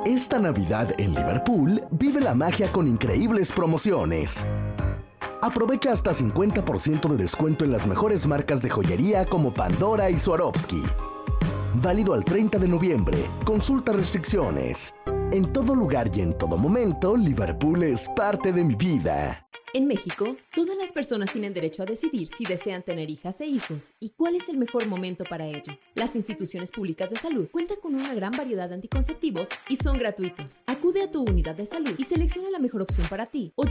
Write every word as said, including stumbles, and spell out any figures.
Esta Navidad en Liverpool vive la magia con increíbles promociones. Aprovecha hasta cincuenta por ciento de descuento en las mejores marcas de joyería como Pandora y Swarovski. Válido al treinta de noviembre. Consulta restricciones. En todo lugar y en todo momento, Liverpool es parte de mi vida. En México, todas las personas tienen derecho a decidir si desean tener hijas e hijos y cuál es el mejor momento para ello. Las instituciones públicas de salud cuentan con una gran variedad de anticonceptivos y son gratuitos. Acude a tu unidad de salud y selecciona la mejor opción para ti o